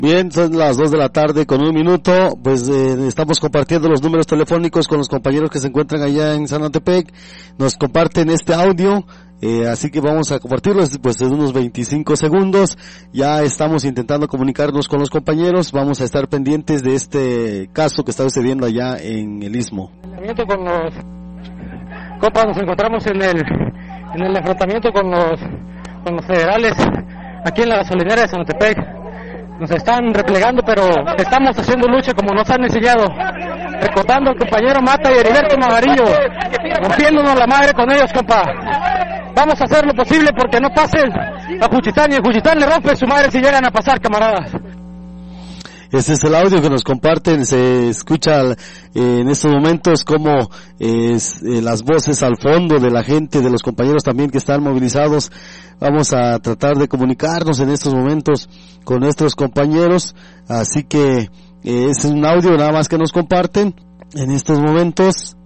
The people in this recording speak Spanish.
Bien, son las 2 de la tarde con 1 minuto, pues estamos compartiendo los números telefónicos con los compañeros que se encuentran allá en Zanotepec, nos comparten este audio, así que vamos a compartirlo pues en unos 25 segundos, ya estamos intentando comunicarnos con los compañeros, vamos a estar pendientes de este caso que está sucediendo allá en el Istmo. Con los compas nos encontramos en el enfrentamiento con los federales aquí en la gasolinera de Zanotepec. Nos están replegando, pero estamos haciendo lucha como nos han enseñado, recordando al compañero Mata y Heriberto Magarillo, rompiéndonos la madre con ellos, compa. Vamos a hacer lo posible porque no pasen a Juchitán, y en Juchitán le rompe su madre si llegan a pasar, camaradas. Este es el audio que nos comparten, se escucha en estos momentos como las voces al fondo de la gente, de los compañeros también que están movilizados. Vamos a tratar de comunicarnos en estos momentos con nuestros compañeros, así que es un audio nada más que nos comparten en estos momentos.